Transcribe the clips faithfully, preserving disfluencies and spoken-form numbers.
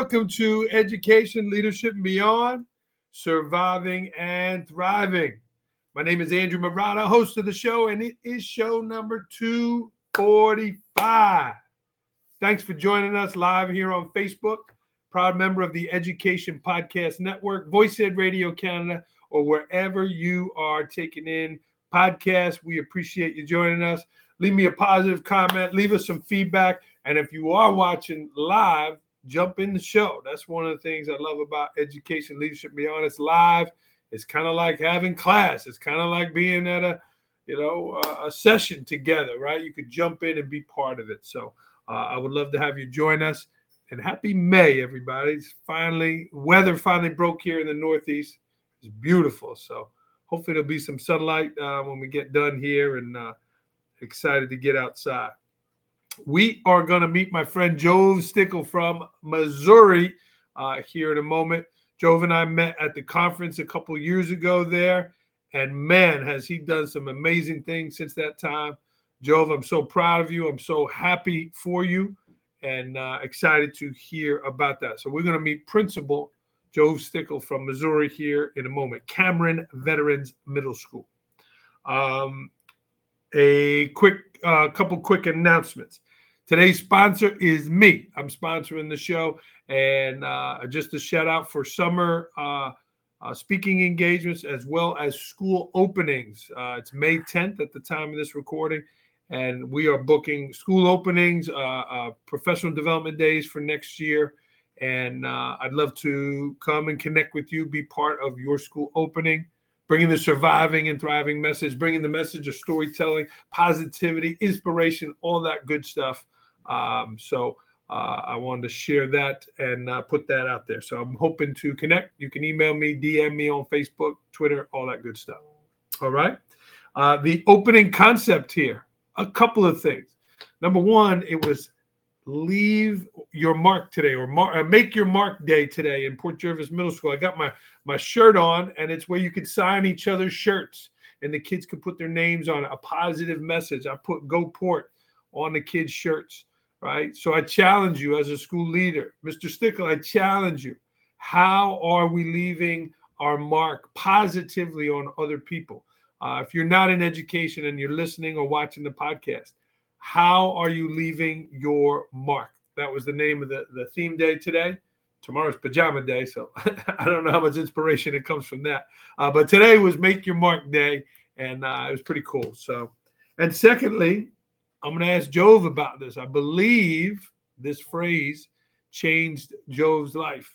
welcome to Education, Leadership, and Beyond, Surviving and Thriving. My name is Andrew Marotta, host of the show, and it is show number two forty-five. Thanks for joining us live here on Facebook. Proud member of the Education Podcast Network, VoiceEd Radio Canada, or wherever you are taking in podcasts. We appreciate you joining us. Leave me a positive comment. Leave us some feedback. And if you are watching live, jump in the show. That's one of the things I love about Education, Leadership, Beyond. It's live. It's kind of like having class. It's kind of like being at a, you know, a session together, right? You could jump in and be part of it. So uh, I would love to have you join us. And happy May, everybody. It's finally, weather finally broke here in the Northeast. It's beautiful. So hopefully there'll be some sunlight uh, when we get done here, and uh, excited to get outside. We are going to meet my friend Jove Stickle from Missouri uh, here in a moment. Jove and I met at the conference a couple years ago there, and man, has he done some amazing things since that time. Jove, I'm so proud of you. I'm so happy for you, and uh, excited to hear about that. So we're going to meet Principal Jove Stickle from Missouri here in a moment. Cameron Veterans Middle School. Um, a quick, uh, couple quick announcements. Today's sponsor is me. I'm sponsoring the show, and uh, just a shout out for summer uh, uh, speaking engagements as well as school openings. Uh, it's May tenth at the time of this recording, and we are booking school openings, uh, uh, professional development days for next year. And uh, I'd love to come and connect with you, be part of your school opening, bringing the surviving and thriving message, bringing the message of storytelling, positivity, inspiration, all that good stuff. Um, so uh, I wanted to share that and uh, put that out there. So I'm hoping to connect. You can email me, D M me on Facebook, Twitter, all that good stuff. All right. Uh, the opening concept here, a couple of things. Number one, it was leave your mark today, or mar- make your mark day today in Port Jervis Middle School. I got my, my shirt on, and it's where you could sign each other's shirts, and the kids could put their names on it, a positive message. I put Go Port on the kids' shirts. Right. So I challenge you as a school leader, Mister Stickle, I challenge you. How are we leaving our mark positively on other people? Uh, if you're not in education and you're listening or watching the podcast, how are you leaving your mark? That was the name of the, the theme day today. Tomorrow's pajama day, so I don't know how much inspiration it comes from that. Uh, but today was Make Your Mark Day, and uh, it was pretty cool. So, and secondly, I'm going to ask Jove about this. I believe this phrase changed Jove's life.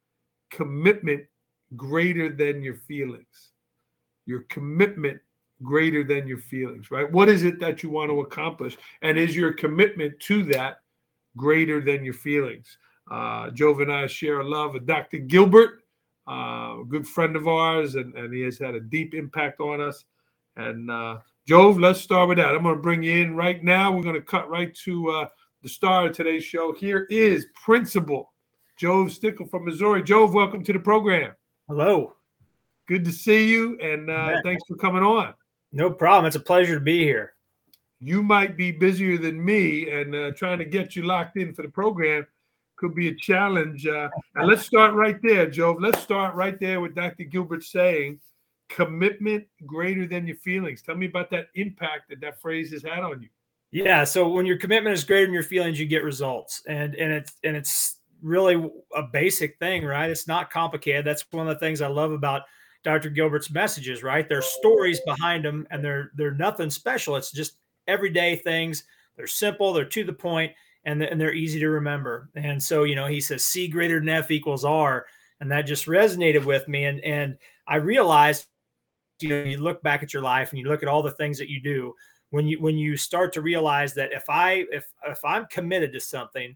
Commitment greater than your feelings. Your commitment greater than your feelings, right? What is it that you want to accomplish? And is your commitment to that greater than your feelings? Uh, Jove and I share a love of Doctor Gilbert, uh, a good friend of ours, and, and he has had a deep impact on us. And uh, Jove, let's start with that. I'm going to bring you in right now. We're going to cut right to uh, the star of today's show. Here is Principal Jove Stickle from Missouri. Jove, welcome to the program. Hello. Good to see you, and uh, thanks for coming on. No problem. It's a pleasure to be here. You might be busier than me, and uh, trying to get you locked in for the program could be a challenge. Uh, and let's start right there, Jove. Let's start right there with Doctor Gilbert saying, commitment greater than your feelings. Tell me about that impact that that phrase has had on you. Yeah. So when your commitment is greater than your feelings, you get results, and and it's and it's really a basic thing, right? It's not complicated. That's one of the things I love about Doctor Gilbert's messages, right? There's stories behind them, and they're they're nothing special. It's just everyday things. They're simple. They're to the point, and and they're easy to remember. And so, you know, he says C greater than F equals R, and that just resonated with me. And and I realized, you know, you look back at your life and you look at all the things that you do, when you when you start to realize that if I if if I'm committed to something,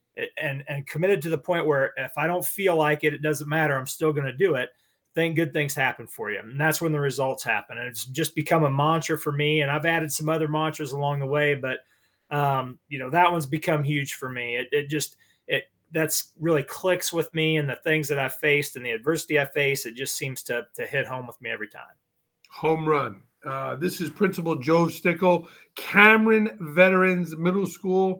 and and committed to the point where if I don't feel like it, it doesn't matter, I'm still going to do it, then good things happen for you. And that's when the results happen. And it's just become a mantra for me. And I've added some other mantras along the way, but um, you know, that one's become huge for me. It, it just, it, that's really clicks with me, and the things that I've faced and the adversity I face, it just seems to, to hit home with me every time. Home run. Uh, this is Principal Jove Stickle, Cameron Veterans Middle School.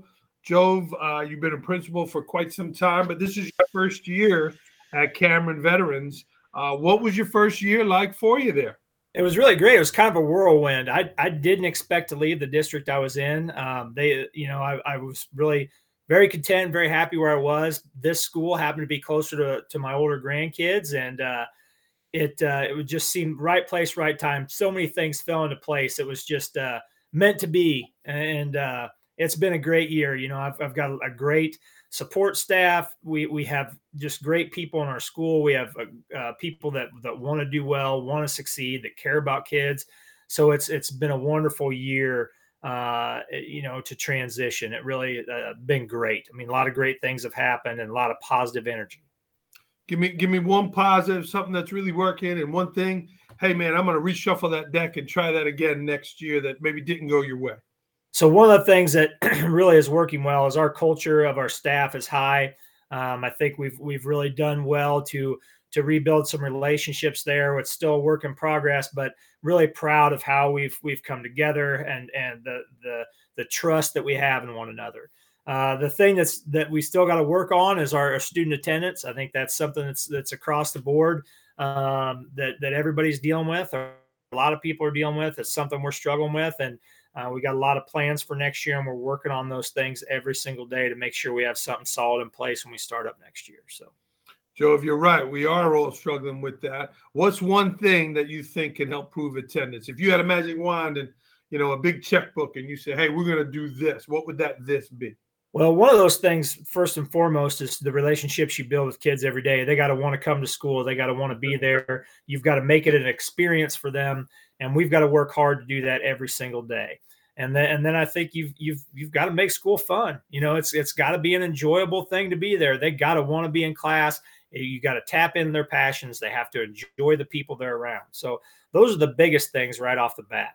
Jove, uh, you've been a principal for quite some time, but this is your first year at Cameron Veterans. Uh, what was your first year like for you there? It was really great. It was kind of a whirlwind. I I didn't expect to leave the district I was in. Um, they, you know, I, I was really very content, very happy where I was. This school happened to be closer to to my older grandkids, and uh, it uh, it would just seem right place, right time. So many things fell into place. It was just uh, meant to be, and uh, it's been a great year. You know, I've I've got a great support staff. We we have just great people in our school. We have uh, uh, people that that want to do well, want to succeed, that care about kids. So it's it's been a wonderful year. Uh, you know, to transition, it really uh, been great. I mean, a lot of great things have happened and a lot of positive energy. Give me give me one positive, something that's really working, and one thing. Hey man, I'm going to reshuffle that deck and try that again next year that maybe didn't go your way. So one of the things that really is working well is our culture of our staff is high. Um, I think we've we've really done well to to rebuild some relationships there. It's still a work in progress, but really proud of how we've we've come together and and the the the trust that we have in one another. Uh, the thing that's that we still got to work on is our, our student attendance. I think that's something that's that's across the board um, that that everybody's dealing with, or a lot of people are dealing with. It's something we're struggling with, and uh, we got a lot of plans for next year, and we're working on those things every single day to make sure we have something solid in place when we start up next year. So, Joe, if you're right, we are all struggling with that. What's one thing that you think can help prove attendance? If you had a magic wand and, you know, a big checkbook and you say, hey, we're going to do this, what would that this be? Well, one of those things, first and foremost, is the relationships you build with kids every day. They got to want to come to school. They got to want to be there. You've got to make it an experience for them, and we've got to work hard to do that every single day. And then, and then I think you've you've you've got to make school fun. You know, it's it's got to be an enjoyable thing to be there. They got to want to be in class. You got to tap into their passions. They have to enjoy the people they're around. So those are the biggest things right off the bat.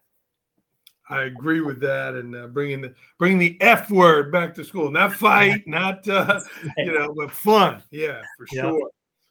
I agree with that, and uh, bringing the bringing the F word back to school, not fight, not uh, you know, but fun. Yeah, for Yep. sure.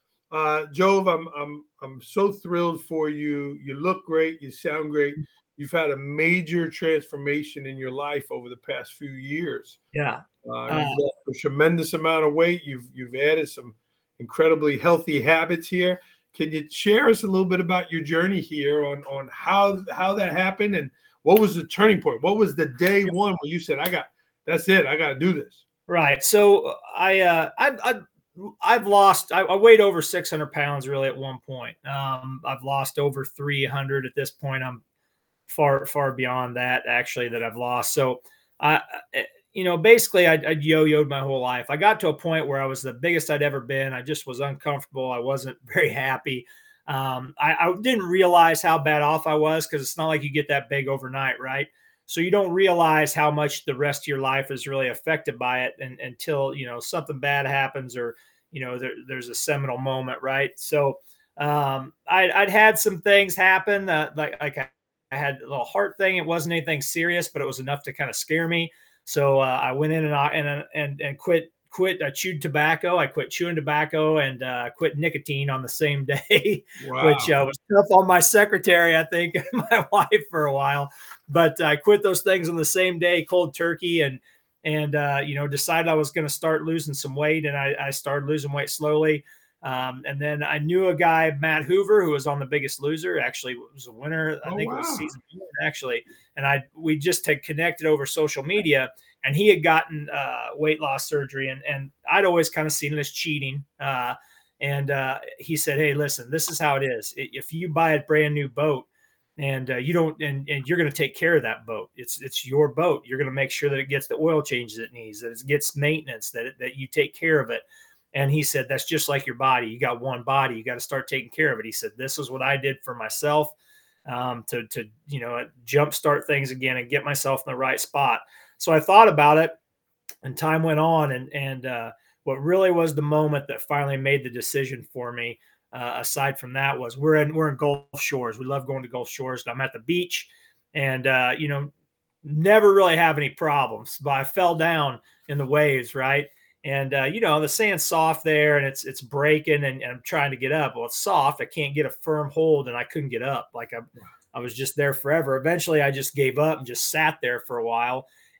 Uh, Jove, I'm I'm I'm so thrilled for you. You look great. You sound great. You've had a major transformation in your life over the past few years. Yeah. Uh, Uh, you've lost a tremendous amount of weight. You've you've added some incredibly healthy habits here. Can you share us a little bit about your journey here on on how how that happened and what was the turning point? What was the day one where you said, "I got that's it. I got to do this"? Right. So I, uh, I've, I've, I've lost, I, I weighed over six hundred pounds really at one point. Um, I've lost over three hundred at this point. I'm far, far beyond that actually that I've lost. So I, you know, basically I, I yo-yoed my whole life. I got to a point where I was the biggest I'd ever been. I just was uncomfortable. I wasn't very happy. Um, I, I didn't realize how bad off I was because it's not like you get that big overnight, right? So you don't realize how much the rest of your life is really affected by it and, until, you know, something bad happens or, you know, there, there's a seminal moment, right? So um, I'd, I'd had some things happen, uh, like, like I, I had a little heart thing. It wasn't anything serious, but it was enough to kind of scare me. So uh, I went in and, and, and, and quit quit I chewed tobacco. I quit chewing tobacco and uh, quit nicotine on the same day, Wow. which uh, was tough on my secretary, I think, my wife for a while. But I quit those things on the same day, cold turkey, and and uh, you know, decided I was going to start losing some weight, and I, I started losing weight slowly. Um, and then I knew a guy, Matt Hoover, who was on The Biggest Loser. Actually, was a winner. I Oh, think wow. it was season one, actually. And I we just had connected over social media. And he had gotten uh, weight loss surgery, and, and I'd always kind of seen it as cheating. Uh, and uh, he said, "Hey, listen, this is how it is. If you buy a brand new boat, and uh, you don't, and, and you're going to take care of that boat. It's it's your boat. You're going to make sure that it gets the oil changes it needs, that it gets maintenance, that it, that you take care of it." And he said, "That's just like your body. You got one body. You got to start taking care of it." He said, "This is what I did for myself um, to to you know jumpstart things again and get myself in the right spot." So I thought about it, and time went on, and and uh, what really was the moment that finally made the decision for me, uh, aside from that, was we're in we're in Gulf Shores. We love going to Gulf Shores. I'm at the beach, and uh, you know, never really have any problems. But I fell down in the waves, right? And uh, you know, the sand's soft there, and it's it's breaking, and, and I'm trying to get up. Well, it's soft. I can't get a firm hold, and I couldn't get up. Like I, I was just there forever. Eventually, I just gave up and just sat there for a while.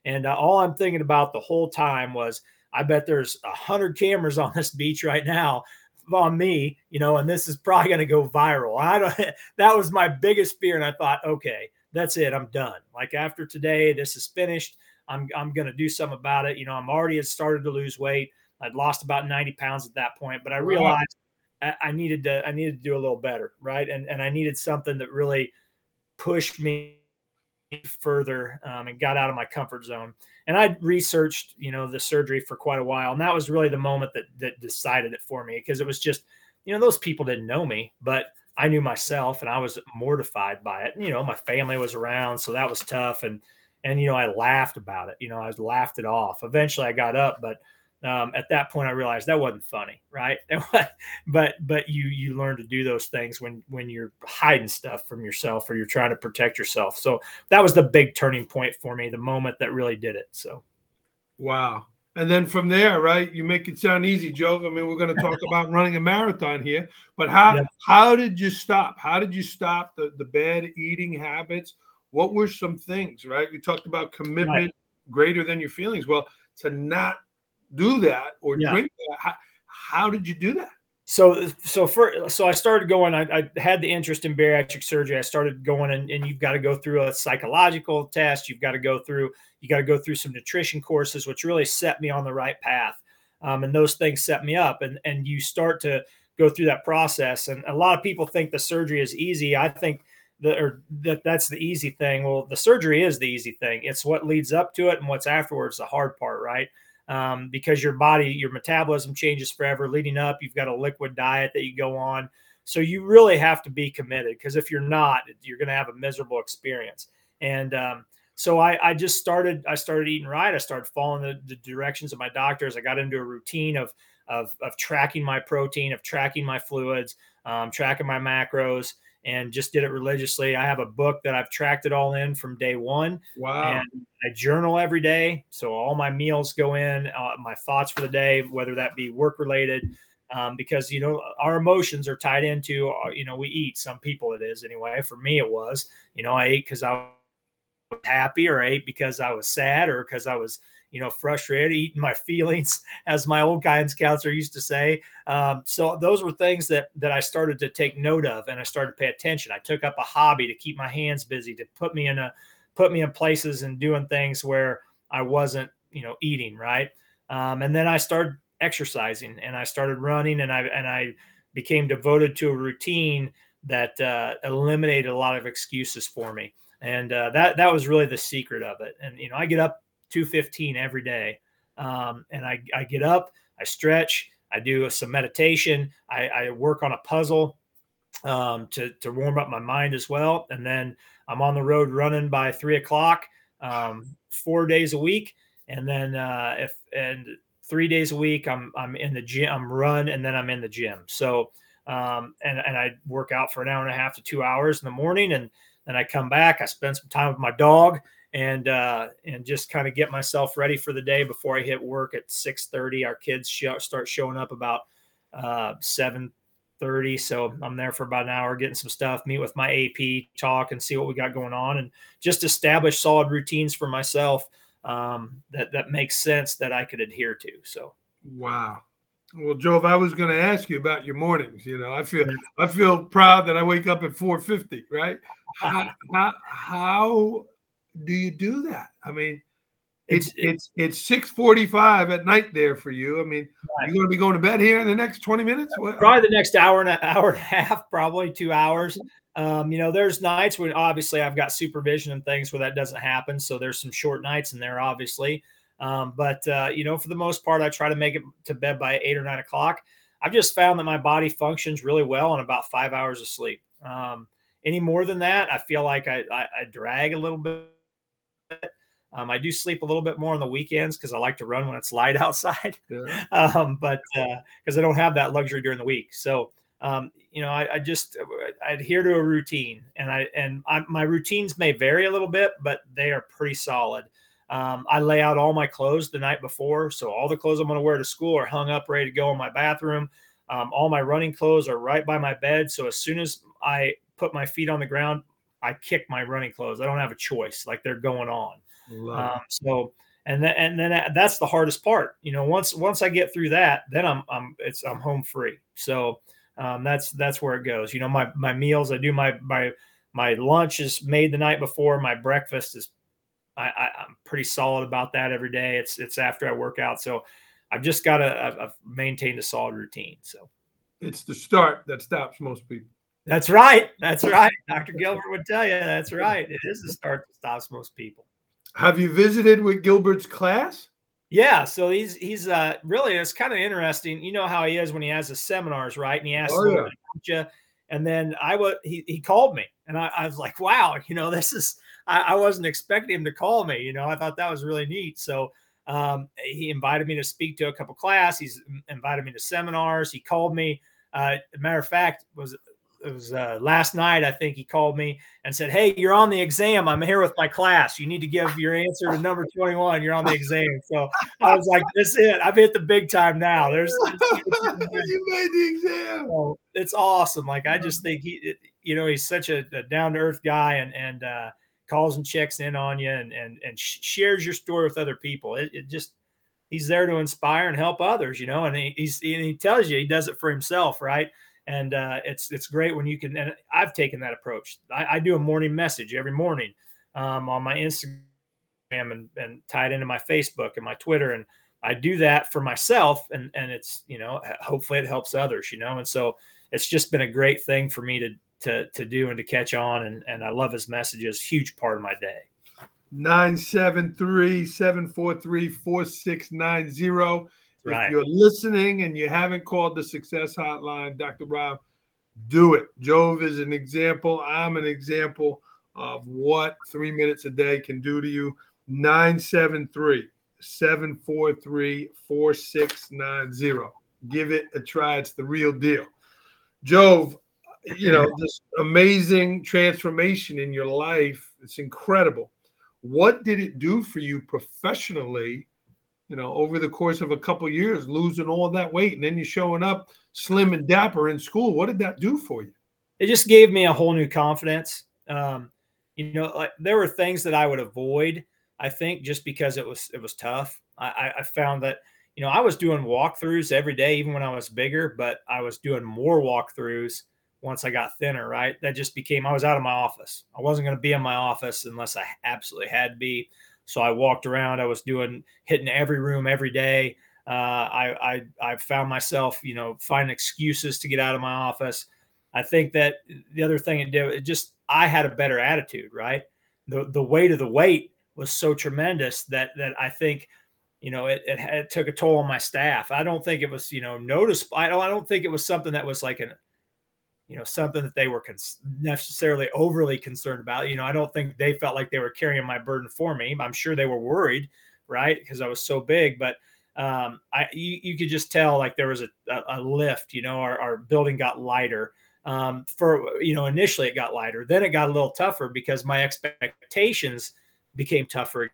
And uh, all I'm thinking about the whole time was, I bet there's a hundred cameras on this beach right now on me, you know, and this is probably going to go viral. I don't, that was my biggest fear. And I thought, okay, that's it. I'm done. Like after today, this is finished. I'm, I'm going to do something about it. You know, I'm already had started to lose weight. I'd lost about ninety pounds at that point, but I realized I, I needed to, I needed to do a little better. Right. And, and I needed something that really pushed me further um, and got out of my comfort zone. And I researched, you know, the surgery for quite a while. And that was really the moment that, that decided it for me, because it was just, you know, those people didn't know me, but I knew myself and I was mortified by it. You know, my family was around, so that was tough. And, and, you know, I laughed about it, you know, I laughed it off. Eventually I got up, but um, at that point I realized that wasn't funny. Right. but, but you, you learn to do those things when, when you're hiding stuff from yourself or you're trying to protect yourself. So that was the big turning point for me, the moment that really did it. So. Wow. And then from there, right, you make it sound easy, Joe. I mean, we're going to talk about running a marathon here, but how, yep. how did you stop? How did you stop the, the bad eating habits? What were some things, right? You talked about commitment right. greater than your feelings. Well, to not do that or yeah. drink that, how, how did you do that? So, so for, so I started going, I, I had the interest in bariatric surgery. I started going and, and you've got to go through a psychological test. You've got to go through, you got to go through some nutrition courses, which really set me on the right path. Um, and those things set me up, and, and you start to go through that process. And a lot of people think the surgery is easy. I think that, or that that's the easy thing. Well, the surgery is the easy thing. It's what leads up to it and what's afterwards, the hard part, right? Um, because your body, your metabolism changes forever leading up. You've got a liquid diet that you go on. So you really have to be committed, because if you're not, you're going to have a miserable experience. And um, so I, I just started, I started eating right. I started following the, the directions of my doctors. I got into a routine of, of, of tracking my protein, of tracking my fluids, um, tracking my macros, and just did it religiously. I have a book that I've tracked it all in from day one. Wow. And I journal every day. So all my meals go in, uh, my thoughts for the day, whether that be work related, um, because, you know, our emotions are tied into, uh, you know, we eat. Some people it is anyway. For me, it was, you know, I ate because I was happy, or I ate because I was sad, or because I was, you know, frustrated, eating my feelings, as my old guidance counselor used to say. Um, so those were things that that I started to take note of, and I started to pay attention. I took up a hobby to keep my hands busy, to put me in a put me in places and doing things where I wasn't, you know, eating right. Um, and then I started exercising, and I started running, and I and I became devoted to a routine that uh, eliminated a lot of excuses for me. And uh, that that was really the secret of it. And you know, I get up two fifteen every day. Um, and I, I get up, I stretch, I do some meditation, I, I work on a puzzle um, to, to warm up my mind as well. And then I'm on the road running by three o'clock, um, four days a week. And then uh, if, and three days a week, I'm, I'm in the gym, I'm run, and then I'm in the gym. So, um, and, and I work out for an hour and a half to two hours in the morning. And then I come back, I spend some time with my dog, and uh, and just kind of get myself ready for the day before I hit work at six thirty. Our kids sh- start showing up about uh, seven thirty. So I'm there for about an hour getting some stuff, meet with my A P, talk, and see what we got going on, and just establish solid routines for myself um, that, that makes sense that I could adhere to. So. Wow. Well, Joe, if I was going to ask you about your mornings, you know, I feel I feel proud that I wake up at four fifty, right? How, how, how do you do that? I mean, it's it's it's, it's six forty-five at night there for you. I mean, right. You're going to be going to bed here in the next twenty minutes? What? Probably the next hour and an hour and a half, probably two hours. Um, you know, there's nights when obviously I've got supervision and things where that doesn't happen. So there's some short nights in there, obviously. Um, but, uh, you know, for the most part, I try to make it to bed by eight or nine o'clock. I've just found that my body functions really well on about five hours of sleep. Um, any more than that, I feel like I, I, I drag a little bit. Um, I do sleep a little bit more on the weekends because I like to run when it's light outside. Yeah. Um, but because uh, I don't have that luxury during the week. So, um, you know, I, I just I adhere to a routine, and I and I, my routines may vary a little bit, but they are pretty solid. Um, I lay out all my clothes the night before. So all the clothes I'm going to wear to school are hung up, ready to go in my bathroom. Um, all my running clothes are right by my bed. So as soon as I put my feet on the ground, I kick my running clothes. I don't have a choice. Like, they're going on. Love Um, so, and then, and then that's the hardest part. You know, once, once I get through that, then I'm, I'm, it's, I'm home free. So, um, that's, that's where it goes. You know, my, my meals, I do my, my, my lunch is made the night before. My breakfast is, I, I I'm pretty solid about that every day. It's, it's after I work out. So I've just got to, I've, I've maintained a solid routine. So it's the start that stops most people. that's right. That's right. Doctor Gilbert would tell you that's right. It is the start that stops most people. Have you visited with Gilbert's class? Yeah, so he's he's uh really, it's kind of interesting. You know how he is when he has his seminars, right? And he asks Oh, a little yeah. bit about you. And then I was he he called me, and I, I was like, wow, you know, this is I, I wasn't expecting him to call me. You know, I thought that was really neat. So um, he invited me to speak to a couple class. He's invited me to seminars. He called me. Uh, matter of fact, was it was uh, last night, I think he called me and said, hey, you're on the exam. I'm here with my class. You need to give your answer to number twenty-one. You're on the exam. So I was like, this is it. I've hit the big time now. There's, there's you made the exam. so it's awesome. Like, I just think he, you know, he's such a, a down to earth guy, and, and, uh, calls and checks in on you, and, and, and shares your story with other people. It, it just, he's there to inspire and help others, you know, and he, he's, and he tells you he does it for himself. Right. And uh, it's it's great when you can. And I've taken that approach. I, I do a morning message every morning um, on my Instagram and, and tied into my Facebook and my Twitter, and I do that for myself. And and it's, you know, hopefully it helps others, you know. And so it's just been a great thing for me to to to do and to catch on. And and I love his messages. Huge part of my day. nine seven three, seven four three, four six nine zero. Right. If you're listening and you haven't called the Success Hotline, Doctor Rob, do it. Jove is an example. I'm an example of what three minutes a day can do to you. nine seven three, seven four three, four six nine zero. Give it a try. It's the real deal. Jove, you know, this amazing transformation in your life. It's incredible. What did it do for you professionally? You know, over the course of a couple of years, losing all that weight, and then you're showing up slim and dapper in school. What did that do for you? It just gave me a whole new confidence. Um, you know, like, there were things that I would avoid, I think, just because it was, it was tough. I, I found that, you know, I was doing walkthroughs every day, even when I was bigger, but I was doing more walkthroughs once I got thinner, right? That just became, I was out of my office. I wasn't going to be in my office unless I absolutely had to be. So I walked around. I was doing, hitting every room every day. Uh, I, I, I found myself, you know, finding excuses to get out of my office. I think that the other thing it did, it just, I had a better attitude, right? The, the weight of the weight was so tremendous that, that I think, you know, it, it, it took a toll on my staff. I don't think it was, you know, noticeable. I don't, I don't think it was something that was like an, you know, something that they were cons- necessarily overly concerned about. You know, I don't think they felt like they were carrying my burden for me. I'm sure they were worried, right? Because I was so big, but um, I, you, you could just tell like there was a, a, a lift, you know, our, our building got lighter um, for, you know, initially it got lighter. Then it got a little tougher because my expectations became tougher.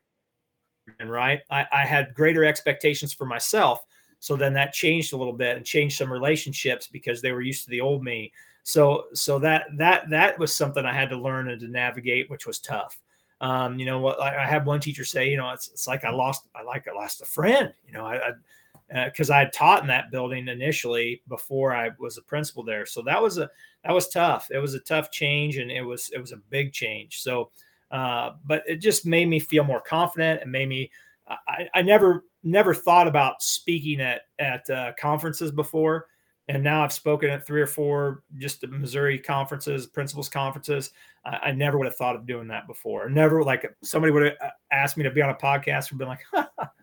And right. I, I had greater expectations for myself. So then that changed a little bit and changed some relationships because they were used to the old me. So, so that, that, that was something I had to learn and to navigate, which was tough. Um, you know what, I, I had one teacher say, you know, it's, it's like I lost, I like I lost a friend, you know, I, I, uh, cause I had taught in that building initially before I was a principal there. So that was a, that was tough. It was a tough change, and it was, it was a big change. So, uh, but it just made me feel more confident, and made me, I, I never, never thought about speaking at, at uh, conferences before. And now I've spoken at three or four just the Missouri conferences, principals conferences. I, I never would have thought of doing that before. Never, like, somebody would have asked me to be on a podcast and been like,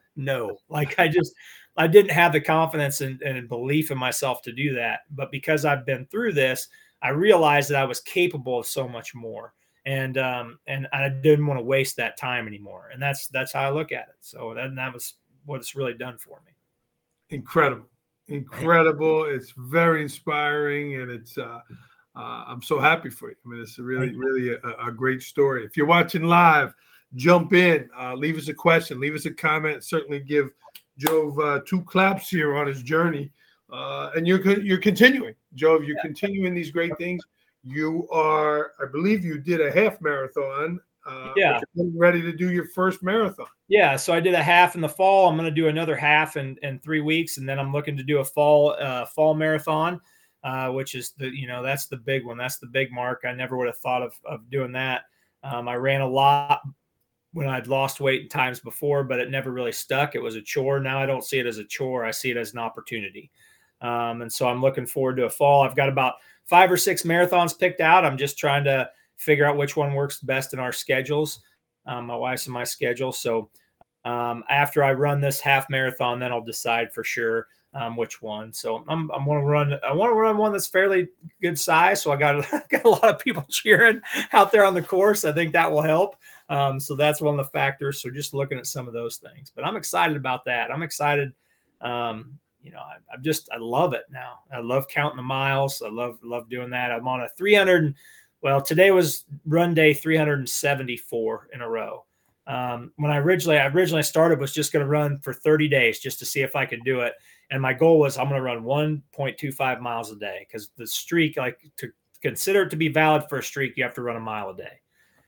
no, like I just, I didn't have the confidence and, and belief in myself to do that. But because I've been through this, I realized that I was capable of so much more. And, um, and I didn't want to waste that time anymore. And that's, that's how I look at it. So that, that was what it's really done for me. Incredible. Incredible. It's very inspiring, and it's uh, uh I'm so happy for you. I mean, it's a really really a, a great story. If you're watching live, jump in, uh leave us a question, leave us a comment. Certainly give Jove uh, two claps here on his journey, uh and you're you're continuing, Jove. You're continuing these great things. You are, I believe you did a half marathon Uh, Yeah. Ready to do your first marathon. Yeah. So I did a half in the fall. I'm going to do another half in, in three weeks. And then I'm looking to do a fall, uh, fall marathon, uh, which is the, you know, that's the big one. That's the big mark. I never would have thought of, of doing that. Um, I ran a lot when I'd lost weight in times before, but it never really stuck. It was a chore. Now I don't see it as a chore. I see it as an opportunity. Um, and so I'm looking forward to a fall. I've got about five or six marathons picked out. I'm just trying to figure out which one works best in our schedules, um, my wife's and my schedule. So um, after I run this half marathon, then I'll decide for sure um, which one. So I'm, I'm want to run. I want to run one that's fairly good size. So I got, got a lot of people cheering out there on the course. I think that will help. Um, so that's one of the factors. So just looking at some of those things, but I'm excited about that. I'm excited. Um, you know, I, I'm just, I love it now. I love counting the miles. I love, love doing that. I'm on a three hundred. Well, today was run day three hundred seventy-four in a row. Um, when I originally, I originally started was just going to run for thirty days just to see if I could do it. And my goal was I'm going to run one point two five miles a day, because the streak, like to consider it to be valid for a streak, you have to run a mile a day.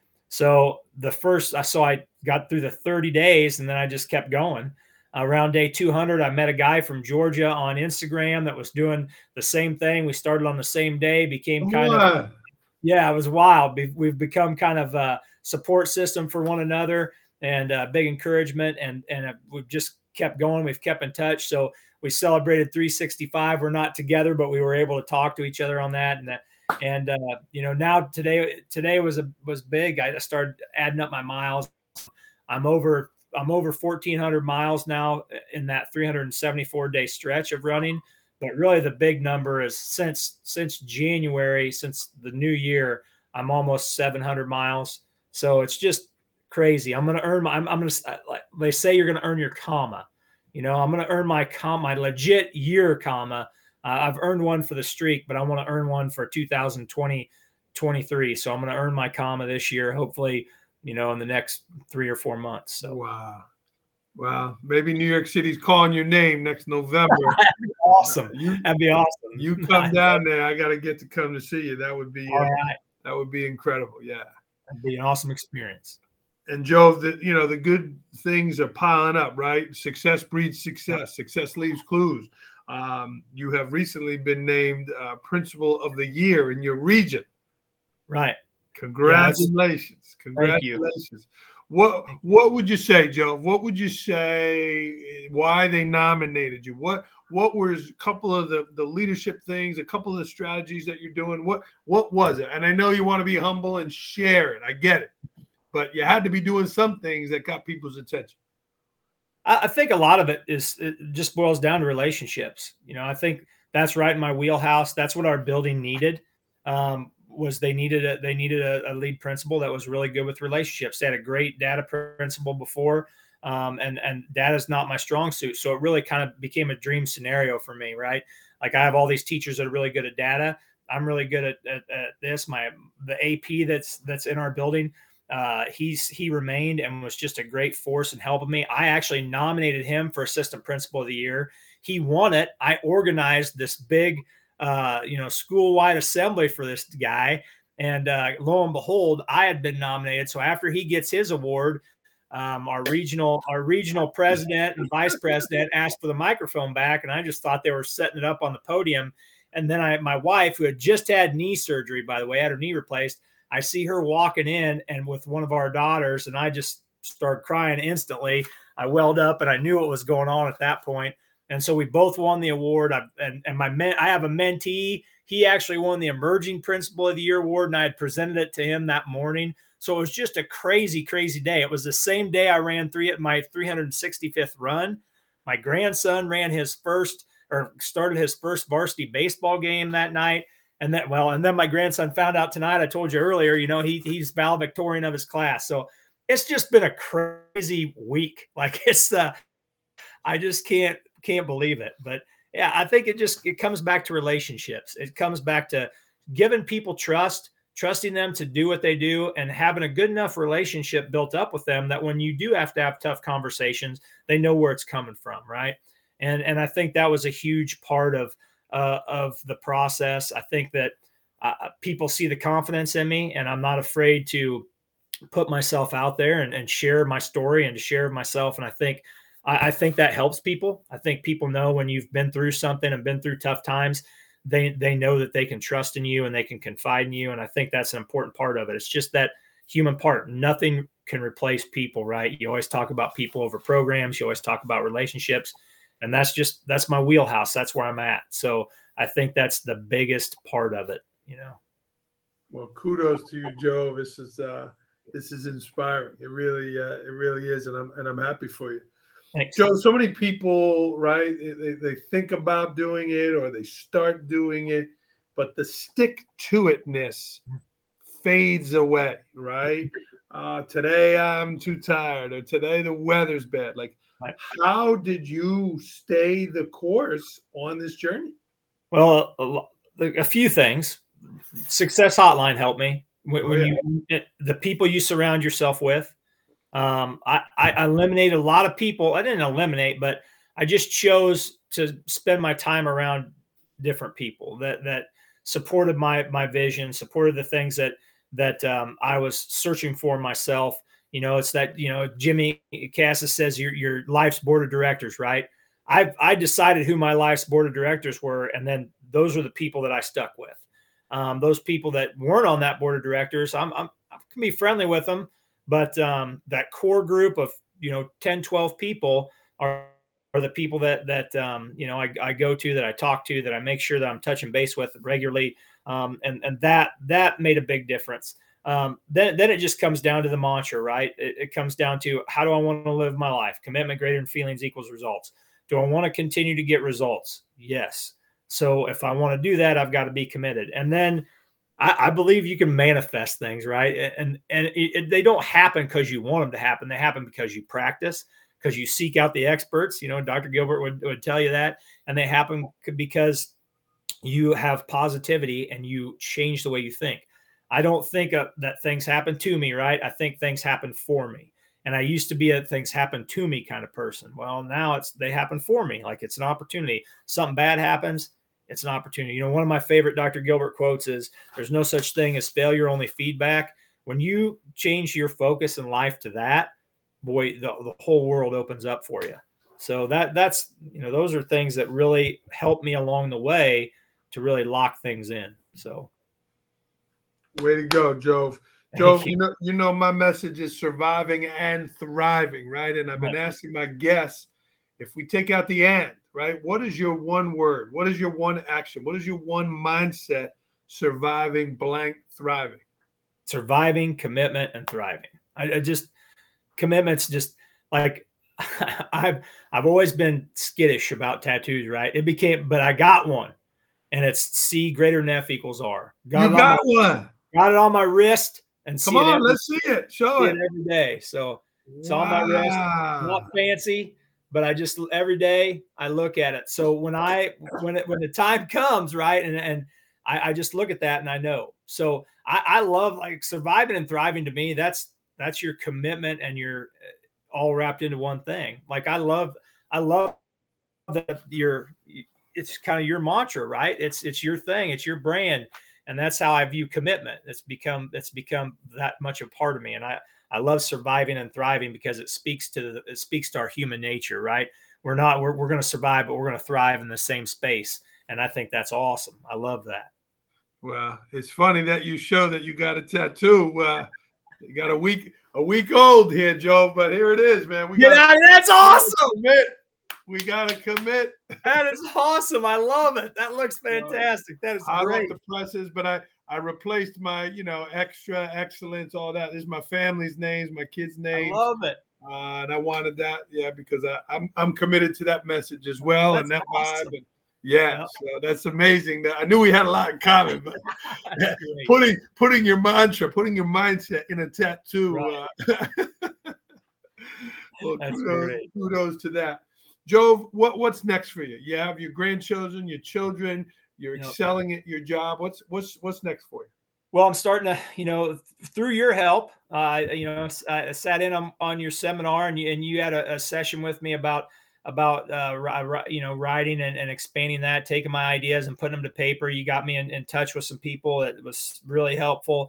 So the first, I saw I got through the thirty days, and then I just kept going. Around day two hundred, I met a guy from Georgia on Instagram that was doing the same thing. We started on the same day, became kind what? of, yeah, it was wild. We've become kind of a support system for one another, and a big encouragement. And, and we've just kept going. We've kept in touch. So we celebrated three sixty-five. We're not together, but we were able to talk to each other on that. And that, and, uh, you know, now today, today was a, was big. I started adding up my miles. I'm over, I'm over fourteen hundred miles now in that three hundred seventy-four day stretch of running. But really the big number is since, since January, since the new year, I'm almost seven hundred miles. So it's just crazy. I'm going to earn my, I'm, I'm going to, like they say, you're going to earn your comma. You know, I'm going to earn my comma, my legit year comma. Uh, I've earned one for the streak, but I want to earn one for two thousand twenty, twenty-three. So I'm going to earn my comma this year, hopefully, you know, in the next three or four months. So wow. Wow. Maybe New York City's calling your name next November. That'd be awesome. You, That'd be awesome. You come down there. I got to get to come to see you. That would be, all uh, right. That would be incredible. Yeah. That'd be an awesome experience. And Joe, the, you know, the good things are piling up, right? Success breeds success. Success leaves clues. Um, you have recently been named uh, Principal of the Year in your region. Right. Congratulations. Yeah, Congratulations. What What would you say, Joe? What would you say? Why they nominated you? What What was a couple of the, the leadership things? A couple of the strategies that you're doing? What What was it? And I know you want to be humble and share it. I get it, but you had to be doing some things that got people's attention. I think a lot of it is it just boils down to relationships. You know, I think that's right in my wheelhouse. That's what our building needed. Um, was they needed a they needed a, a lead principal that was really good with relationships. They had a great data principal before, um, and and data is not my strong suit. So it really kind of became a dream scenario for me, right? Like I have all these teachers that are really good at data. I'm really good at, at, at this. My the A P that's that's in our building. Uh, he's he remained and was just a great force in helping me. I actually nominated him for assistant principal of the year. He won it. I organized this big, uh, you know, school-wide assembly for this guy, and uh, lo and behold, I had been nominated. So after he gets his award, um, our regional our regional president and vice president asked for the microphone back, and I just thought they were setting it up on the podium. And then I, my wife, who had just had knee surgery, by the way, had her knee replaced. I see her walking in and with one of our daughters, and I just started crying instantly. I welled up and I knew what was going on at that point. And so we both won the award. I, and, and my men, I have a mentee. He actually won the Emerging Principal of the Year award, and I had presented it to him that morning. So it was just a crazy, crazy day. It was the same day I ran three at my three hundred sixty-fifth run. My grandson ran his first or started his first varsity baseball game that night. And then, well, and then my grandson found out tonight, I told you earlier, you know, he he's valedictorian of his class. So it's just been a crazy week. Like it's, uh, I just can't, can't believe it. But yeah, I think it just, it comes back to relationships. It comes back to giving people trust, trusting them to do what they do, and having a good enough relationship built up with them that when you do have to have tough conversations, they know where it's coming from. Right. And, and I think that was a huge part of, Uh, of the process. I think that uh, people see the confidence in me, and I'm not afraid to put myself out there and, and share my story and to share myself. And I think, I, I think that helps people. I think people know when you've been through something and been through tough times, they, they know that they can trust in you and they can confide in you. And I think that's an important part of it. It's just that human part. Nothing can replace people, right? You always talk about people over programs. You always talk about relationships. And that's just, that's my wheelhouse. That's where I'm at. So I think that's the biggest part of it, you know? Well, kudos to you, Joe. This is, uh, this is inspiring. It really, uh, it really is. And I'm, and I'm happy for you. Thanks. Joe, so many people, right? They, they think about doing it or they start doing it, but the stick to itness fades away, right? Uh, today I'm too tired, or today the weather's bad. Like, right. How did you stay the course on this journey? Well, a, a few things. Success Hotline helped me. When, Oh, when yeah. you, it, the people you surround yourself with, um, I, I eliminated a lot of people. I didn't eliminate, but I just chose to spend my time around different people that that supported my my vision, supported the things that that um, I was searching for myself. You know, it's that, you know, Jimmy Cassis says your your life's board of directors, right? I I decided who my life's board of directors were, and then those are the people that I stuck with. Um, those people that weren't on that board of directors, I'm, I'm I can be friendly with them, but um, that core group of, you know, ten, twelve people are, are the people that, that um, you know, I, I go to, that I talk to, that I make sure that I'm touching base with regularly. Um, and, and that, that made a big difference. Um, then, then it just comes down to the mantra, right? It, it comes down to, how do I want to live my life? Commitment greater than feelings equals results. Do I want to continue to get results? Yes. So if I want to do that, I've got to be committed. And then I, I believe you can manifest things, right? And and it, it, they don't happen because you want them to happen. They happen because you practice, because you seek out the experts. You know, Doctor Gilbert would, would tell you that. And they happen because you have positivity and you change the way you think. I don't think uh, that things happen to me, right? I think things happen for me. And I used to be a things happen to me kind of person. Well, now it's they happen for me. Like, it's an opportunity. Something bad happens, it's an opportunity. You know, one of my favorite Doctor Gilbert quotes is, there's no such thing as failure, only feedback. When you change your focus in life to that, boy, the, the whole world opens up for you. So that that's, you know, those are things that really help me along the way to really lock things in. So. Way to go, Jove. Jove, you. you know, you know, my message is surviving and thriving, right? And I've been right. asking my guests, if we take out the and, right? What is your one word? What is your one action? What is your one mindset? Surviving, blank, thriving. Surviving, commitment, and thriving. I, I just commitments. Just like I've I've always been skittish about tattoos, right? It became, but I got one, and it's C greater than F equals R. Got you got my, one. Got it on my wrist, and come see on, it every, let's see it. Show see it. it every day. So it's wow. on my wrist. Not fancy, but I just every day I look at it. So when I when it when the time comes, right, and and I, I just look at that and I know. So I, I love, like, surviving and thriving. To me, that's that's your commitment, and you're all wrapped into one thing. Like, I love I love that you're. It's kind of your mantra, right? It's it's your thing, it's your brand, and that's how I view commitment. It's become it's become that much a part of me, and I I love surviving and thriving because it speaks to the, it speaks to our human nature, right? We're not we're we're going to survive, but we're going to thrive in the same space, and I think that's awesome. I love that. Well, it's funny that you show that you got a tattoo. Uh, you got a week a week old here, Joe, but here it is, man. We Get got out! That's awesome. Commit. We gotta commit. That is awesome. I love it. That looks fantastic. That is I great. love the presses, but I I replaced my, you know, extra excellence, all that. This is my family's names, my kids' names. I love it. Uh, and I wanted that, yeah, because I, I'm I'm committed to that message as well. That's and that awesome. vibe. And yeah, yep. So that's amazing. That I knew we had a lot in common, but putting putting your mantra, putting your mindset in a tattoo. Right. Uh, well, that's kudos, great. kudos to that. Jove, what, what's next for you? You have your grandchildren, your children, you're yep. excelling at your job. What's what's what's next for you? Well, I'm starting to, you know, through your help, uh, you know, I sat in on, on your seminar, and you, and you had a, a session with me about, about, uh, you know, writing and, and expanding that, taking my ideas and putting them to paper. You got me in, in touch with some people that was really helpful.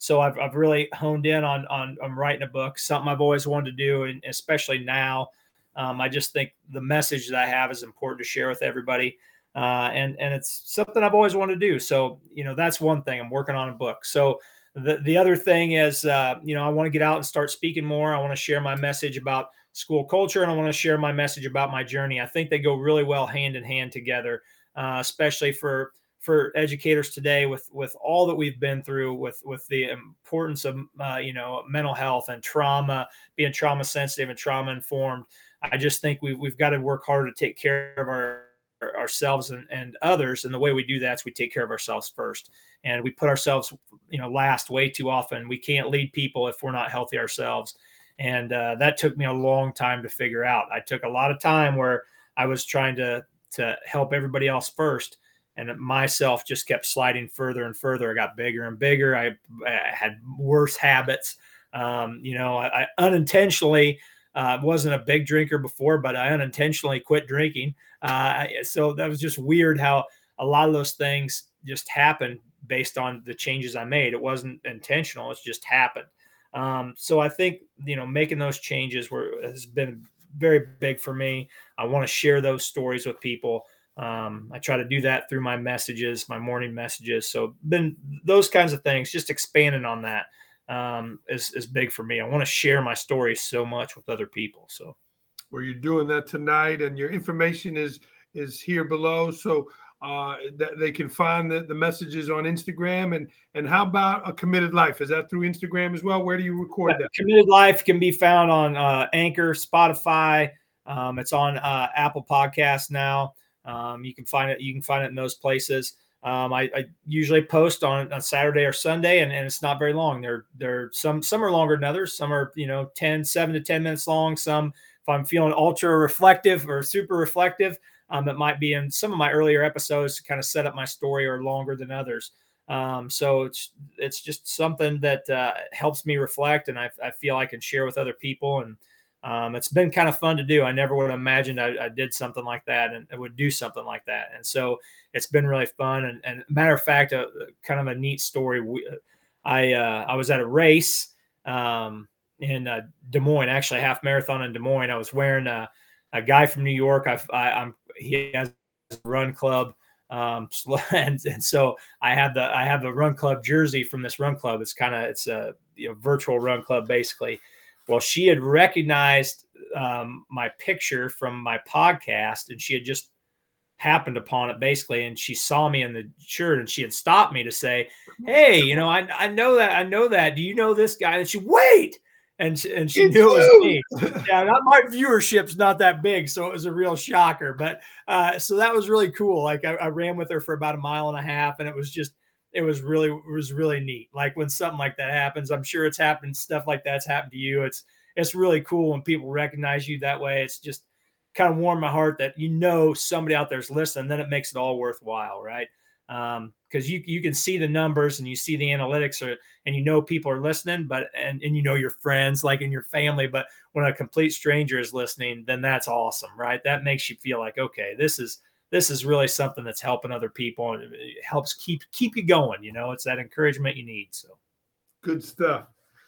So I've, I've really honed in on, on, on writing a book, something I've always wanted to do. And especially now, um, I just think the message that I have is important to share with everybody. Uh, and, and it's something I've always wanted to do. So, you know, that's one thing. I'm working on a book. So the, the other thing is, uh, you know, I want to get out and start speaking more. I want to share my message about school culture, and I want to share my message about my journey. I think they go really well hand in hand together, uh, especially for for educators today, with with all that we've been through, with with the importance of uh, you know, mental health and trauma, being trauma sensitive and trauma informed. I just think we've we've got to work harder to take care of our ourselves and, and others. And the way we do that is we take care of ourselves first, and we put ourselves, you know, last way too often. We can't lead people if we're not healthy ourselves. And uh, that took me a long time to figure out. I took a lot of time where I was trying to to help everybody else first, and myself just kept sliding further and further. I got bigger and bigger. I, I had worse habits. Um, you know, I, I unintentionally uh, wasn't a big drinker before, but I unintentionally quit drinking. Uh, so that was just weird how a lot of those things just happened based on the changes I made. It wasn't intentional. It's just happened. Um, so I think, you know, making those changes were has been very big for me. I want to share those stories with people. Um, I try to do that through my messages, my morning messages. So been those kinds of things, just expanding on that um, is, is big for me. I want to share my story so much with other people. So well, you're doing that tonight, and your information is is here below. So uh, that they can find the, the messages on Instagram. And and how about A Committed Life? Is that through Instagram as well? Where do you record that? Committed Life can be found on uh, Anchor, Spotify. Um, it's on uh, Apple Podcasts now. Um, you can find it. You can find it in those places. Um, I, I usually post on, on Saturday or Sunday, and, and it's not very long. They're they're some some are longer than others. Some are, you know, ten, seven to ten minutes long. Some, if I'm feeling ultra reflective or super reflective, um, it might be in some of my earlier episodes to kind of set up my story, or longer than others. Um, so it's it's just something that uh, helps me reflect, and I, I feel I can share with other people. And um, it's been kind of fun to do. I never would have imagined I, I did something like that, and I would do something like that. And so it's been really fun. And, and matter of fact, a, a kind of a neat story. We, I uh, I was at a race um, in uh, Des Moines, actually a half marathon in Des Moines. I was wearing a, a guy from New York. I've, I, I'm he has a run club. Um, and, and so I have the, I have the run club jersey from this run club. It's kind of, it's a, you know, virtual run club basically. Well, she had recognized um, my picture from my podcast, and she had just happened upon it basically. And she saw me in the shirt, and she had stopped me to say, "Hey, you know, I, I know that, I know that. Do you know this guy?" And she, wait. And she, and she It's knew it was you. me. Yeah, not, my viewership's not that big, so it was a real shocker. But uh, so that was really cool. Like I, I ran with her for about a mile and a half, and it was just, it was really, it was really neat. Like when something like that happens, I'm sure it's happened. Stuff like that's happened to you. It's it's really cool when people recognize you that way. It's just kind of warmed my heart that, you know, somebody out there's listening. Then it makes it all worthwhile, right? Um, because you you can see the numbers, and you see the analytics, or, and you know people are listening, but and and you know your friends, like in your family. But when a complete stranger is listening, then that's awesome, right? That makes you feel like, okay, this is this is really something that's helping other people, and it helps keep keep you going. You know, it's that encouragement you need. So good stuff.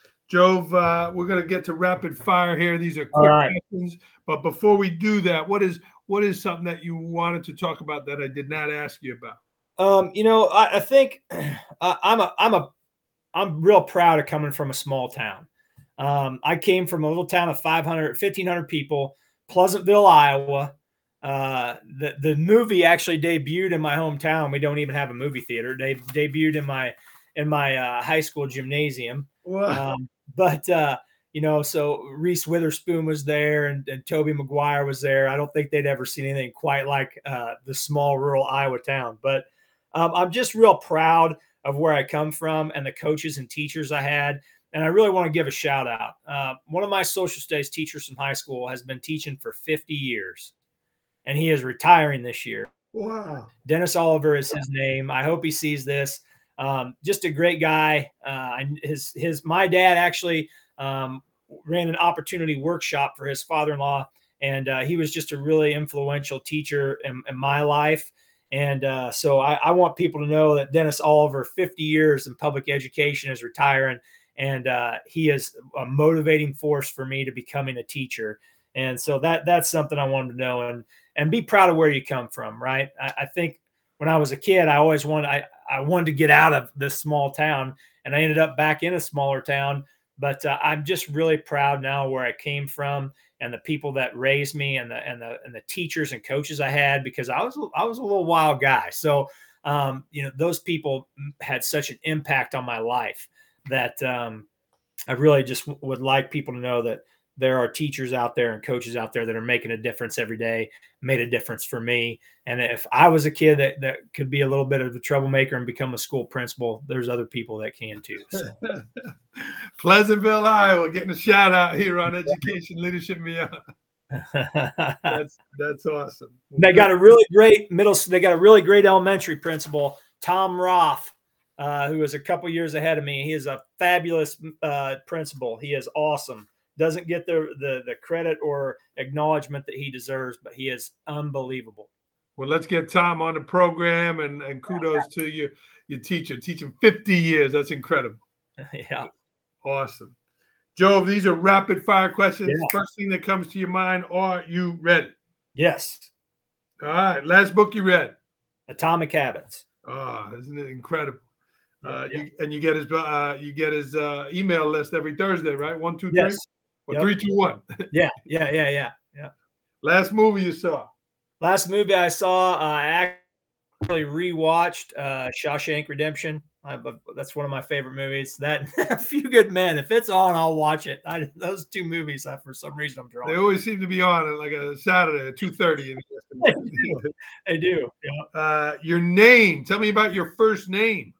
Jove, uh, we're going to get to rapid fire here. These are quick right. questions, but before we do that, what is what is something that you wanted to talk about that I did not ask you about? Um, you know, I, I think uh, I'm a, I'm a, I'm real proud of coming from a small town. Um, I came from a little town of five hundred, fifteen hundred people, Pleasantville, Iowa. Uh, the, the movie actually debuted in my hometown. We don't even have a movie theater. They debuted in my, in my uh, high school gymnasium. Um, but, uh, you know, so Reese Witherspoon was there, and, and Tobey Maguire was there. I don't think they'd ever seen anything quite like uh, the small rural Iowa town. But um, I'm just real proud of where I come from and the coaches and teachers I had. And I really want to give a shout out. Uh, one of my social studies teachers from high school has been teaching for fifty years, and he is retiring this year. Wow. Dennis Oliver is his name. I hope he sees this. Um, just a great guy. Uh, his, his, my dad actually um, ran an opportunity workshop for his father-in-law, and uh, he was just a really influential teacher in, in my life. And uh, so I, I want people to know that Dennis Oliver, fifty years in public education, is retiring, and uh, he is a motivating force for me to becoming a teacher. And so that that's something I wanted to know, and and be proud of where you come from, right? I, I think when I was a kid, I always wanted I, I wanted to get out of this small town, and I ended up back in a smaller town. But uh, I'm just really proud now where I came from, and the people that raised me, and the and the and the teachers and coaches I had, because I was I was a little wild guy. So um, you know, those people had such an impact on my life that um, I really just w- would like people to know that there are teachers out there and coaches out there that are making a difference every day, made a difference for me. And if I was a kid that, that could be a little bit of a troublemaker and become a school principal, there's other people that can too. So. Pleasantville, Iowa, getting a shout out here on Education Leadership Beyond. That's that's awesome. They got a really great middle. They got a really great elementary principal, Tom Roth, uh, who is a couple years ahead of me. He is a fabulous uh, principal. He is awesome. Doesn't get the, the the credit or acknowledgement that he deserves, but he is unbelievable. Well, let's get Tom on the program, and, and kudos to you, your teacher, teaching fifty years. That's incredible. Yeah. Awesome. Joe, these are rapid fire questions. Yeah. First thing that comes to your mind, are you ready? Yes. All right. Last book you read? Atomic Habits. Oh, isn't it incredible? Uh, yeah. you, and you get his uh, you get his uh, email list every Thursday, right? One, two, three, yes. or yep. three, two, one. yeah, yeah, yeah, yeah, yeah. Last movie you saw? Last movie I saw, uh, I actually rewatched uh, Shawshank Redemption. I, that's one of my favorite movies. That A Few Good Men. If it's on, I'll watch it. I, those two movies, I, for some reason, I'm drawn. They always seem to be on at like a Saturday at two thirty. They do. They do. Yeah. Uh, your name. Tell me about your first name.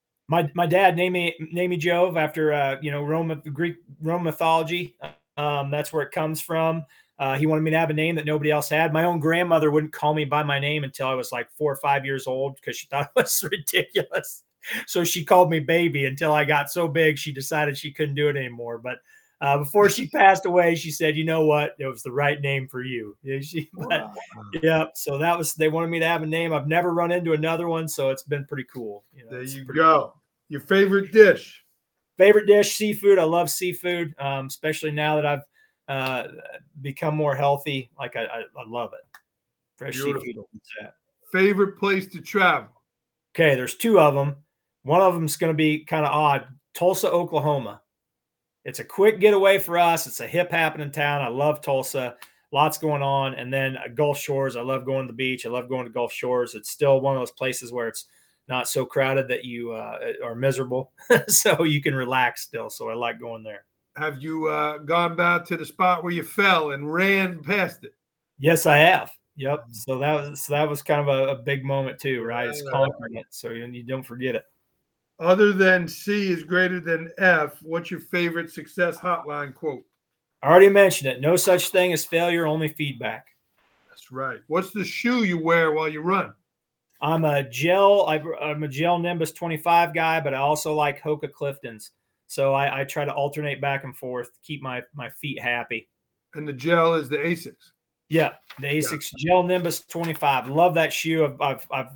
My my dad named me named me Jove after uh, you know Roman Greek Roman mythology. Um, that's where it comes from. Uh, he wanted me to have a name that nobody else had. My own grandmother wouldn't call me by my name until I was like four or five years old because she thought it was ridiculous. So she called me baby until I got so big she decided she couldn't do it anymore. But uh, before she passed away, she said, "You know what? It was the right name for you." Yeah, she, but, Wow. yeah. So that was they wanted me to have a name. I've never run into another one, so it's been pretty cool. You know, there you pretty go. Cool. Your favorite dish? Favorite dish, seafood. I love seafood, um, especially now that I've uh, become more healthy. Like I, I, I love it. Fresh Beautiful. seafood. Favorite place to travel? Okay, there's two of them. One of them is going to be kind of odd. Tulsa, Oklahoma. It's a quick getaway for us. It's a hip happening town. I love Tulsa. Lots going on. And then uh, Gulf Shores. I love going to the beach. I love going to Gulf Shores. It's still one of those places where it's not so crowded that you uh, are miserable. So you can relax still. So I like going there. Have you uh, gone back to the spot where you fell and ran past it? Yes, I have. Yep. So that was so that was kind of a, a big moment too, right? It's conquering it. So you, you don't forget it. Other than C is greater than F, what's your favorite success hotline quote? I already mentioned it. No such thing as failure, only feedback. That's right. What's the shoe you wear while you run? I'm a gel. I'm a gel Nimbus twenty-five guy, but I also like Hoka Cliftons. So I, I try to alternate back and forth, keep my my feet happy. And the gel is the Asics. Yeah, the Asics yeah. Gel Nimbus twenty-five. Love that shoe. I've, I've, I've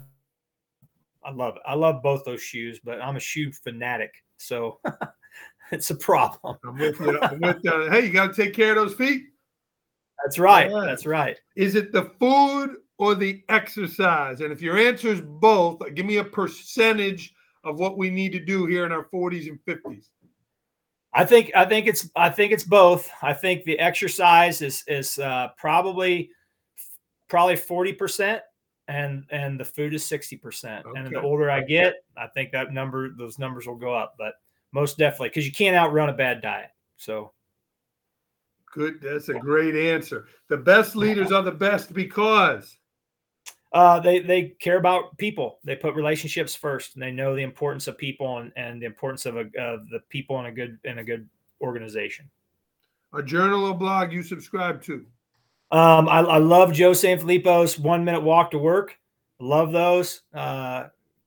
I love it. I love both those shoes, but I'm a shoe fanatic, so it's a problem. I'm with you. I'm with you. Hey, you got to take care of those feet. That's right. right. That's right. Is it the food or the exercise? And if your answer is both, give me a percentage of what we need to do here in our forties and fifties. I think I think it's I think it's both. I think the exercise is is uh, probably probably forty percent. And and the food is sixty percent. Okay. And the older I get, I think that number, those numbers will go up. But most definitely, because you can't outrun a bad diet. So good. That's a great answer. The best leaders are the best because uh, they they care about people. They put relationships first, and they know the importance of people and, and the importance of a, of the people in a good in a good organization. A journal or blog you subscribe to? Um, I, I love Joe Sanfilippo's One Minute Walk to Work. Love those. Uh,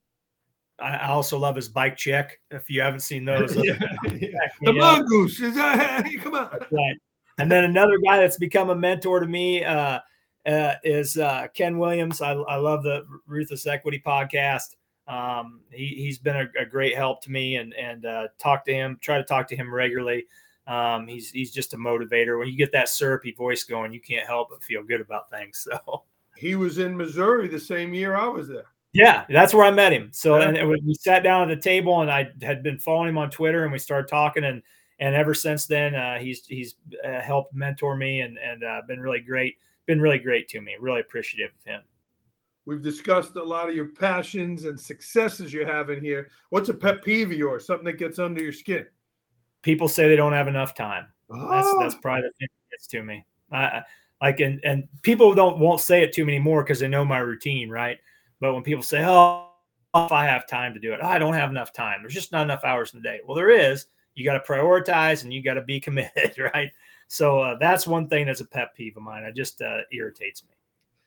I, I also love his Bike Check. If you haven't seen those, yeah, yeah. The mongoose is that? Come on. Right. And then another guy that's become a mentor to me, uh, uh, is uh, Ken Williams. I, I love the Ruthless Equity podcast. Um, he, he's been a, a great help to me, and and uh, talk to him, try to talk to him regularly. Um, he's he's just a motivator. When you get that syrupy voice going, you can't help but feel good about things. So he was in Missouri the same year I was there. Yeah, that's where I met him. So yeah. and we sat down at the table, and I had been following him on Twitter, and we started talking, and and ever since then, uh, he's he's uh, helped mentor me, and and uh, been really great. Been really great to me. Really appreciative of him. We've discussed a lot of your passions and successes you have in here. What's a pet peeve of yours? Something that gets under your skin? People say they don't have enough time. Oh. That's that's probably the thing that gets to me. I, like and and people don't won't say it to me anymore because they know my routine, right? But when people say, "Oh, if I have time to do it," I don't have enough time. There's just not enough hours in the day. Well, there is. You got to prioritize, and you got to be committed, right? So uh, that's one thing that's a pet peeve of mine. It just uh, irritates me.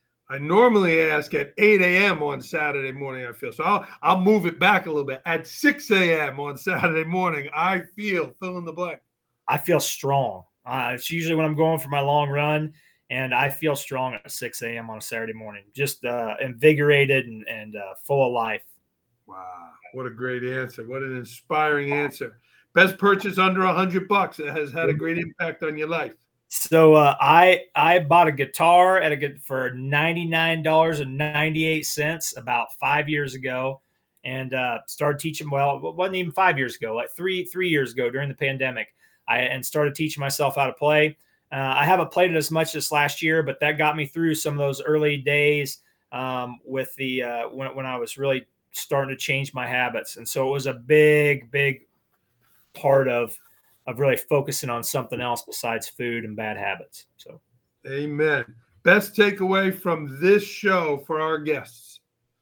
I normally ask at eight a.m. on Saturday morning, I feel. So I'll, I'll move it back a little bit. At six a.m. on Saturday morning, I feel, fill in the blank. I feel strong. Uh, it's usually when I'm going for my long run, and I feel strong at six a.m. on a Saturday morning, just uh, invigorated and, and uh, full of life. Wow. What a great answer. What an inspiring answer. Best purchase under a hundred bucks that has had a great impact on your life. So uh, I I bought a guitar at a good for ninety-nine dollars and ninety-eight cents about five years ago, and uh, started teaching. Well, it wasn't even five years ago, like three three years ago during the pandemic. I and started teaching myself how to play. Uh, I haven't played it as much this last year, but that got me through some of those early days um, with the uh, when when I was really starting to change my habits, and so it was a big big part of. of really focusing on something else besides food and bad habits. So, amen. Best takeaway from this show for our guests.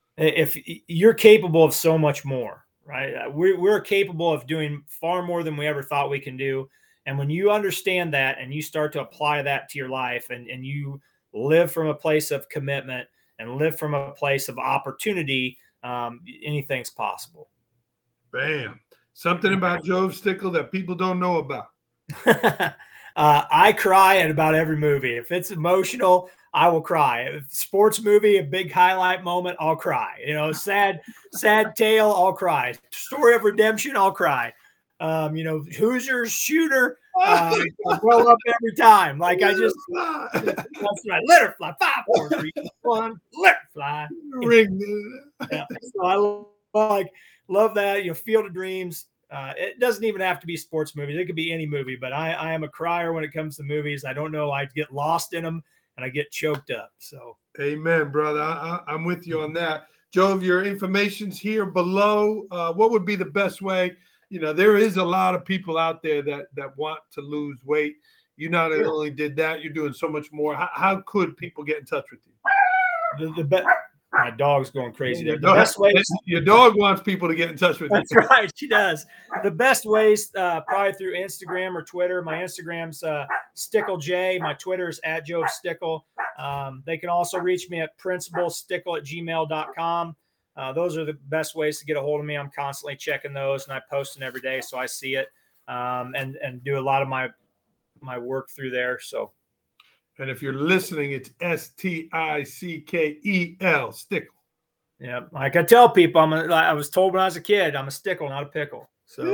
If you're capable of so much more, right? We're, we're capable of doing far more than we ever thought we can do. And when you understand that and you start to apply that to your life and, and you live from a place of commitment and live from a place of opportunity, um, anything's possible. Bam. Something about Jove Stickle that people don't know about. uh, I cry at about every movie. If it's emotional, I will cry. If sports movie, a big highlight moment, I'll cry. You know, sad, sad tale, I'll cry. Story of redemption, I'll cry. Um, you know, Hoosiers shooter, uh, I blow up every time. Like I just, that's right. Let her fly. Five, four, three, one. Let her fly. Ring. Yeah. So I love, like. Love that, you know, Field of Dreams. Uh, it doesn't even have to be sports movies. It could be any movie, but I, I am a crier when it comes to movies. I don't know. I get lost in them and I get choked up. So, amen, brother. I, I, I'm with you on that. Jove, your information's here below. Uh, what would be the best way? You know, there is a lot of people out there that, that want to lose weight. You not sure. only did that, you're doing so much more. How, how could people get in touch with you? The, the best. My dog's going crazy there. The dog, best ways, your dog wants people to get in touch with that's you. That's right. She does. The best ways, uh, probably through Instagram or Twitter. My Instagram's uh, Stickle J. My Twitter is at Jove Stickle. Um, they can also reach me at principalstickle at gmail dot com. Uh, those are the best ways to get a hold of me. I'm constantly checking those, and I post them every day, so I see it um, and and do a lot of my my work through there. So. And if you're listening, it's S T I C K E L, Stickle. Yeah, like I tell people, I'm a, I was told when I was a kid, I'm a stickle, not a pickle. So,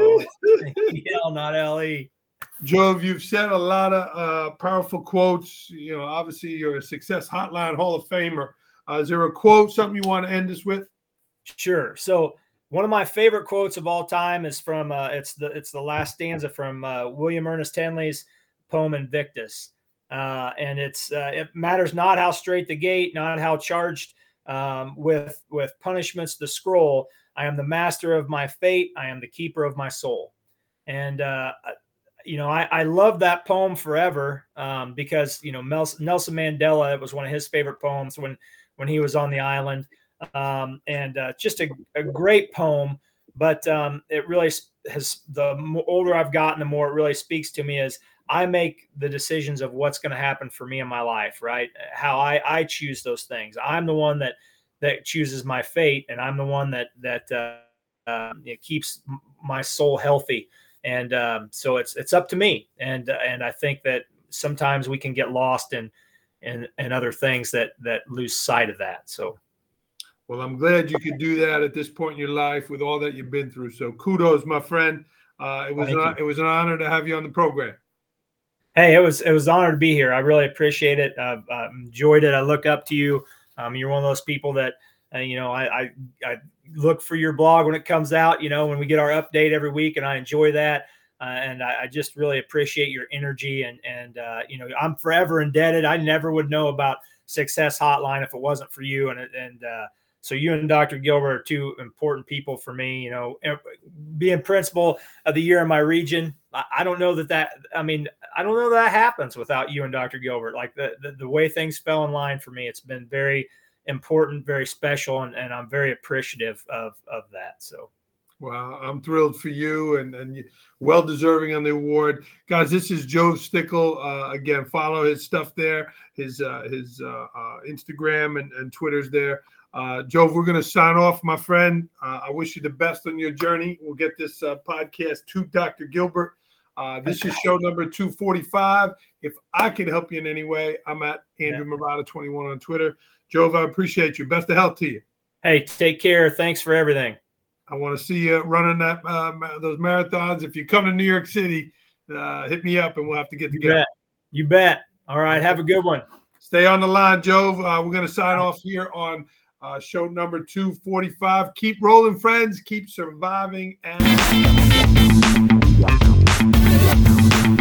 E L, not L E. Jove, you've said a lot of uh, powerful quotes. You know, obviously you're a Success Hotline Hall of Famer. Uh, is there a quote, something you want to end us with? Sure. So one of my favorite quotes of all time is from uh, it's the it's the last stanza from uh, William Ernest Henley's poem Invictus. Uh, and it's uh, it matters not how straight the gate, not how charged um, with with punishments the scroll. I am the master of my fate. I am the keeper of my soul. And uh, you know, I, I love that poem forever um, because you know Nelson Mandela. It was one of his favorite poems when when he was on the island, um, and uh, just a, a great poem. But um, it really has. The older I've gotten, the more it really speaks to me. Is I make the decisions of what's going to happen for me in my life, right? How I, I choose those things. I'm the one that, that chooses my fate. And I'm the one that, that, uh, uh, it keeps my soul healthy. And, um, so it's, it's up to me. And, uh, and I think that sometimes we can get lost in, and, and other things that, that lose sight of that. So, well, I'm glad you could do that at this point in your life with all that you've been through. So kudos, my friend. Uh, it was an, it was an honor to have you on the program. Hey, it was it was an honor to be here. I really appreciate it. I've uh, enjoyed it. I look up to you. Um, you're one of those people that uh, you know. I, I I look for your blog when it comes out. You know, when we get our update every week, and I enjoy that. Uh, and I, I just really appreciate your energy. And and uh, you know, I'm forever indebted. I never would know about Success Hotline if it wasn't for you. And and uh, so you and Doctor Gilbert are two important people for me. You know, being principal of the year in my region, I, I don't know that that. I mean. I don't know that happens without you and Doctor Gilbert. Like the, the, the way things fell in line for me, it's been very important, very special, and, and I'm very appreciative of, of that. So, well, I'm thrilled for you and, and well deserving on the award. Guys, this is Joe Stickle. Uh, again, follow his stuff there, his uh, his uh, uh, Instagram and, and Twitter's there. Uh, Joe, we're going to sign off, my friend. Uh, I wish you the best on your journey. We'll get this uh, podcast to Doctor Gilbert. Uh, this is show number two forty-five. If I can help you in any way, I'm at Andrew yeah. Marotta twenty-one on Twitter. Jove, I appreciate you. Best of health to you. Hey, take care. Thanks for everything. I want to see you running that uh, those marathons. If you come to New York City, uh, hit me up and we'll have to get together. You bet. You bet. All right. Have a good one. Stay on the line, Jove. Uh, we're going to sign off here on uh, show number two forty-five. Keep rolling, friends. Keep surviving. And